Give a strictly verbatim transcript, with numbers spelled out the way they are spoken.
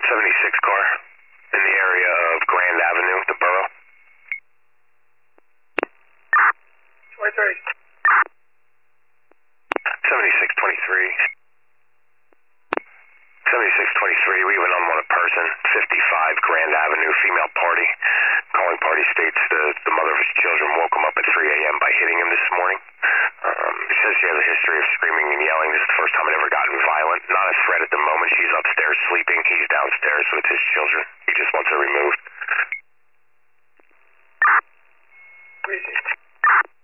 seventy-six car in the area of Grand Avenue, the borough. twenty-three. seventy-six twenty-three. seventy-six twenty-three, we have an unwanted person, fifty-five Grand Avenue, female party. Calling party states the, the mother of his children woke him up at three a.m. by hitting him this morning. Um, he says she has a history of screaming and yelling. This is the first time it ever gotten violent. Not a threat at the moment. She's upstairs sleeping. He's downstairs with his children. He just wants her removed. Crazy.